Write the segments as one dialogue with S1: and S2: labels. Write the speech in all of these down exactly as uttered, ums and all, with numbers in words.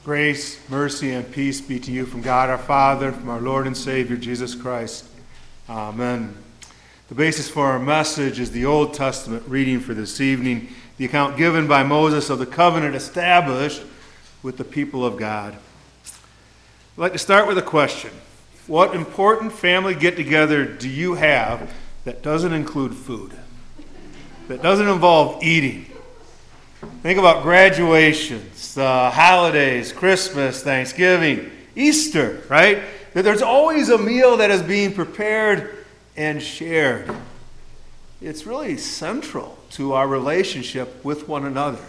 S1: Grace, mercy, and peace be to you from God our Father, from our Lord and Savior, Jesus Christ. Amen. The basis for our message is the Old Testament reading for this evening, the account given by Moses of the covenant established with the people of God. I'd like to start with a question. What important family get-together do you have that doesn't include food? That doesn't involve eating? Think about graduations, uh, holidays, Christmas, Thanksgiving, Easter, right? That there's always a meal that is being prepared and shared. It's really central to our relationship with one another.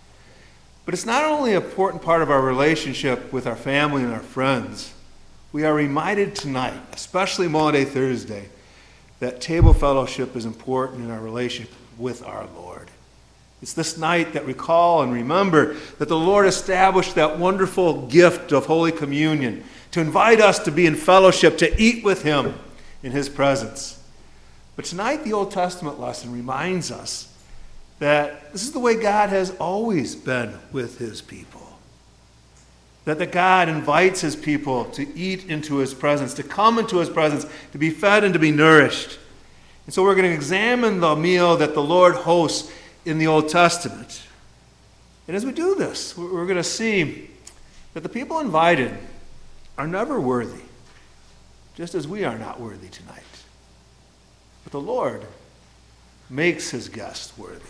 S1: But it's not only an important part of our relationship with our family and our friends. We are reminded tonight, especially Maundy Thursday, that table fellowship is important in our relationship with our Lord. It's this night that we recall and remember that the Lord established that wonderful gift of Holy Communion to invite us to be in fellowship, to eat with Him in His presence. But tonight the Old Testament lesson reminds us that this is the way God has always been with His people. That the God invites His people to eat into His presence, to come into His presence, to be fed and to be nourished. And so we're going to examine the meal that the Lord hosts in the Old Testament. And as we do this, we're going to see that the people invited are never worthy, just as we are not worthy tonight. But the Lord makes His guests worthy.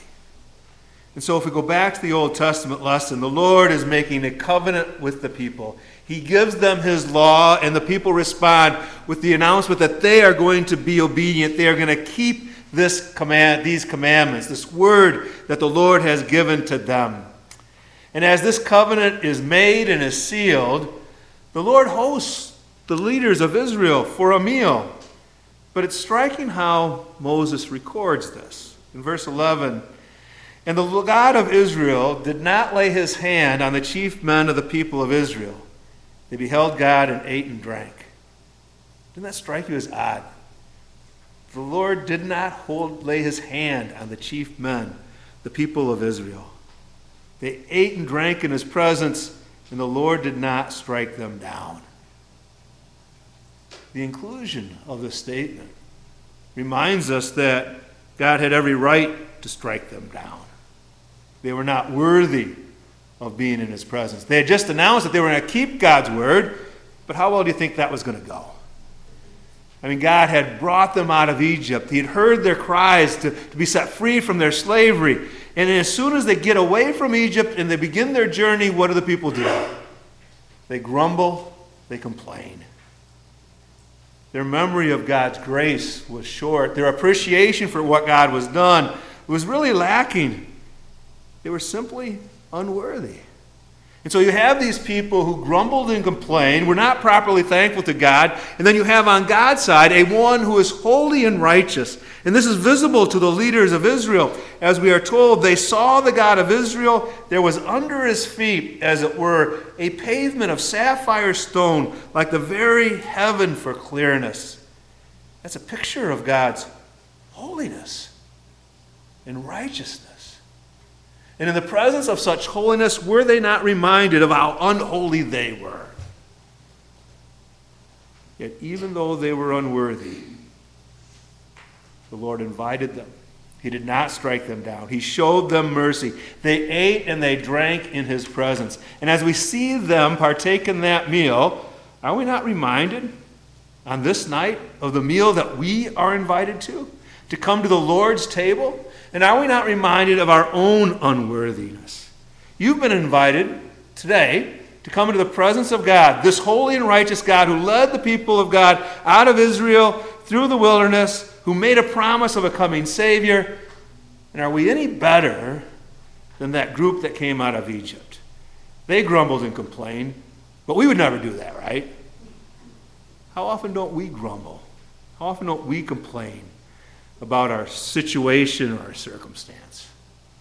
S1: And so if we go back to the Old Testament lesson, the Lord is making a covenant with the people. He gives them His law, and the people respond with the announcement that they are going to be obedient. They are going to keep this command, these commandments, this word that the Lord has given to them. And as this covenant is made and is sealed, the Lord hosts the leaders of Israel for a meal. But it's striking how Moses records this. In verse eleven, "And the God of Israel did not lay His hand on the chief men of the people of Israel. They beheld God and ate and drank." Didn't that strike you as odd? The Lord did not hold, lay His hand on the chief men, the people of Israel. They ate and drank in His presence, and the Lord did not strike them down. The inclusion of this statement reminds us that God had every right to strike them down. They were not worthy of being in His presence. They had just announced that they were going to keep God's word, but how well do you think that was going to go? I mean, God had brought them out of Egypt. He had heard their cries to, to be set free from their slavery. And as soon as they get away from Egypt and they begin their journey, what do the people do? They grumble, they complain. Their memory of God's grace was short. Their appreciation for what God was done was really lacking. They were simply unworthy. And so you have these people who grumbled and complained, were not properly thankful to God, and then you have on God's side a one who is holy and righteous. And this is visible to the leaders of Israel. As we are told, they saw the God of Israel. There was under His feet, as it were, a pavement of sapphire stone, like the very heaven for clearness. That's a picture of God's holiness and righteousness. And in the presence of such holiness, were they not reminded of how unholy they were? Yet even though they were unworthy, the Lord invited them. He did not strike them down. He showed them mercy. They ate and they drank in His presence. And as we see them partake in that meal, are we not reminded on this night of the meal that we are invited to? To come to the Lord's table? And are we not reminded of our own unworthiness? You've been invited today to come into the presence of God, this holy and righteous God who led the people of God out of Israel through the wilderness, who made a promise of a coming Savior. And are we any better than that group that came out of Egypt? They grumbled and complained, but we would never do that, right? How often don't we grumble? How often don't we complain about our situation or our circumstance?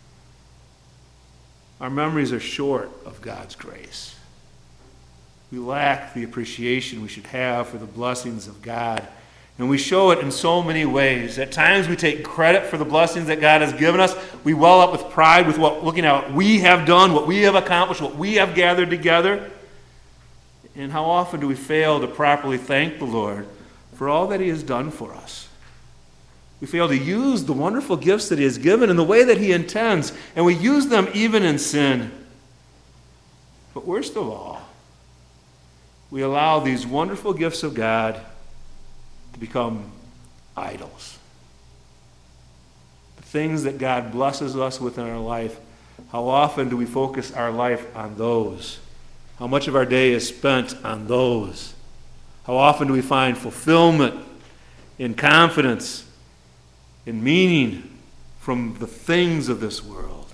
S1: Our memories are short of God's grace. We lack the appreciation we should have for the blessings of God And we show it in so many ways. At times we take credit for the blessings that God has given us. We well up with pride with what looking at what we have done, what we have accomplished, what we have gathered together. And how often do we fail to properly thank the Lord for all that He has done for us? We fail to use the wonderful gifts that He has given in the way that He intends, and we use them even in sin. But worst of all, we allow these wonderful gifts of God to become idols. The things that God blesses us with in our life, how often do we focus our life on those? How much of our day is spent on those? How often do we find fulfillment in confidence, in meaning from the things of this world?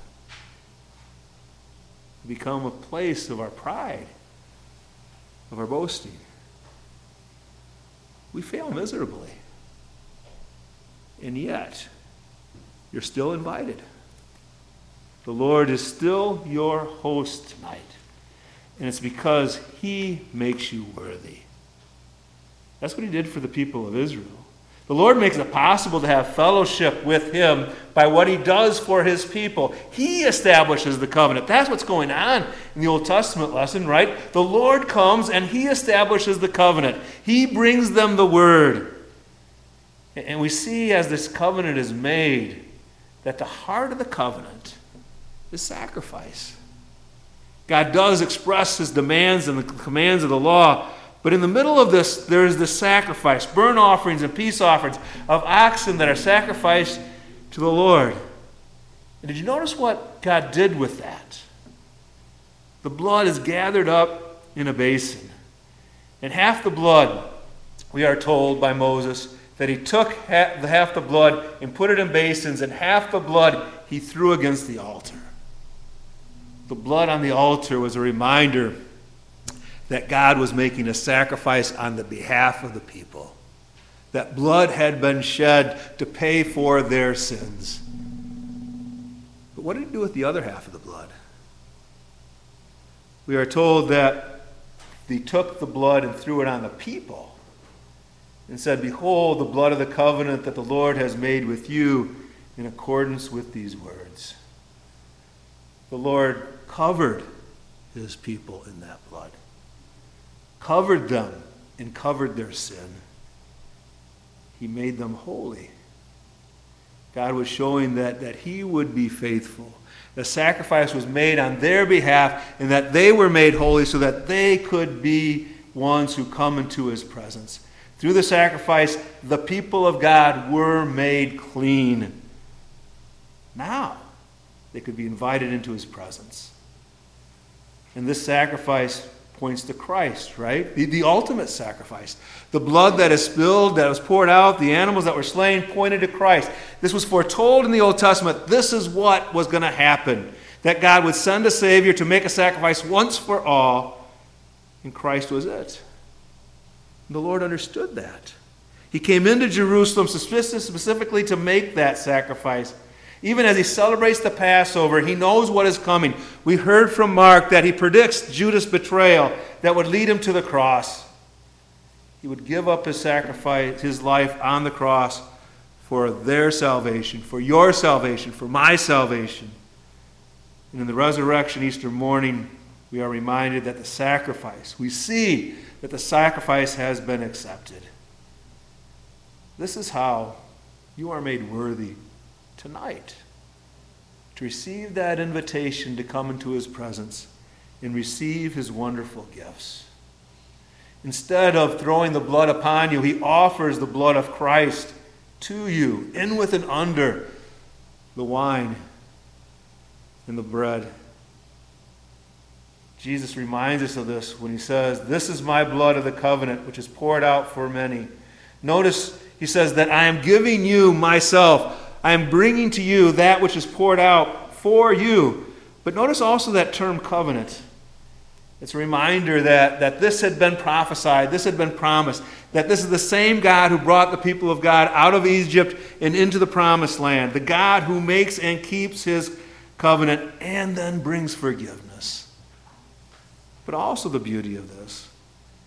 S1: We become a place of our pride, of our boasting. We fail miserably. And yet, you're still invited. The Lord is still your host tonight. And it's because He makes you worthy. That's what He did for the people of Israel. The Lord makes it possible to have fellowship with Him by what He does for His people. He establishes the covenant. That's what's going on in the Old Testament lesson, right? The Lord comes and He establishes the covenant. He brings them the word. And we see as this covenant is made that the heart of the covenant is sacrifice. God does express His demands and the commands of the law, but in the middle of this, there is this sacrifice, burnt offerings and peace offerings of oxen that are sacrificed to the Lord. And did you notice what God did with that? The blood is gathered up in a basin. And half the blood, we are told by Moses, that he took half the, half the blood and put it in basins, and half the blood he threw against the altar. The blood on the altar was a reminder that God was making a sacrifice on the behalf of the people. That blood had been shed to pay for their sins. But what did He do with the other half of the blood? We are told that He took the blood and threw it on the people and said, "Behold, the blood of the covenant that the Lord has made with you in accordance with these words." The Lord covered His people in that blood. Covered them and covered their sin. He made them holy. God was showing that, that He would be faithful. The sacrifice was made on their behalf, and that they were made holy so that they could be ones who come into His presence. Through the sacrifice, the people of God were made clean. Now, they could be invited into His presence. And this sacrifice points to Christ, right? The, the ultimate sacrifice. The blood that is spilled, that was poured out, the animals that were slain pointed to Christ. This was foretold in the Old Testament. This is what was going to happen. That God would send a Savior to make a sacrifice once for all, and Christ was it. The Lord understood that. He came into Jerusalem specifically to make that sacrifice. Even as He celebrates the Passover, He knows what is coming. We heard from Mark that He predicts Judas' betrayal that would lead him to the cross. He would give up His sacrifice, His life on the cross for their salvation, for your salvation, for my salvation. And in the resurrection Easter morning, we are reminded that the sacrifice, we see that the sacrifice has been accepted. This is how you are made worthy tonight, to receive that invitation to come into His presence and receive His wonderful gifts. Instead of throwing the blood upon you, He offers the blood of Christ to you, in with and under the wine and the bread. Jesus reminds us of this when He says, "This is my blood of the covenant, which is poured out for many." Notice He says that I am giving you myself. I am bringing to you that which is poured out for you. But notice also that term covenant. It's a reminder that, that this had been prophesied, this had been promised, that this is the same God who brought the people of God out of Egypt and into the promised land, the God who makes and keeps His covenant and then brings forgiveness. But also the beauty of this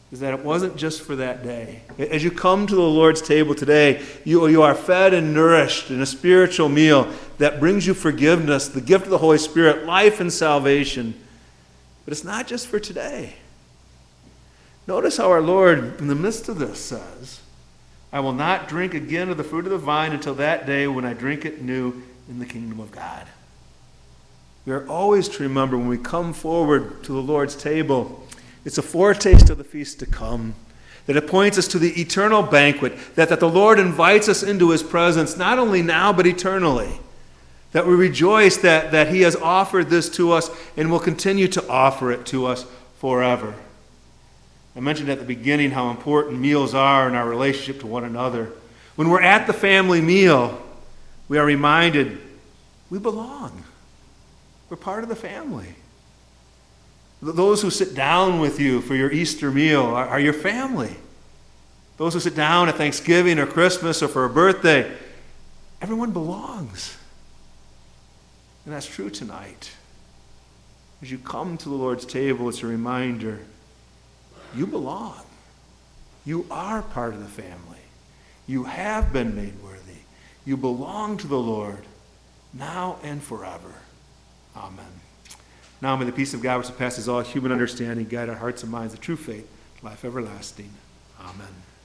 S1: is that it wasn't just for that day. As you come to the Lord's table today, you, you are fed and nourished in a spiritual meal that brings you forgiveness, the gift of the Holy Spirit, life and salvation. But it's not just for today. Notice how our Lord, in the midst of this, says, I will not drink again of the fruit of the vine until that day when I drink it new in the kingdom of God. We are always to remember when we come forward to the Lord's table, it's a foretaste of the feast to come, that it points us to the eternal banquet, that, that the Lord invites us into his presence, not only now, but eternally. That we rejoice that, that he has offered this to us and will continue to offer it to us forever. I mentioned at the beginning how important meals are in our relationship to one another. When we're at the family meal, we are reminded we belong. We're part of the family. Those who sit down with you for your Easter meal are, are your family. Those who sit down at Thanksgiving or Christmas or for a birthday, everyone belongs. And that's true tonight. As you come to the Lord's table, it's a reminder, you belong. You are part of the family. You have been made worthy. You belong to the Lord now and forever. Amen. Now may the peace of God which surpasses all human understanding guide our hearts and minds to true faith, life everlasting. Amen.